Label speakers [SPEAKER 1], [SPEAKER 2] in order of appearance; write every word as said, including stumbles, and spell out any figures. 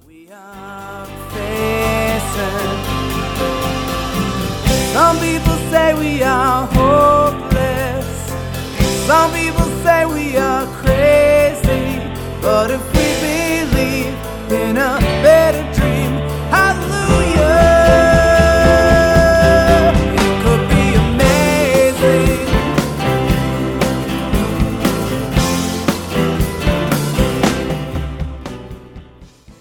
[SPEAKER 1] We are facing. Some people say we are hopeless. Some people say we are crazy. But if we believe in a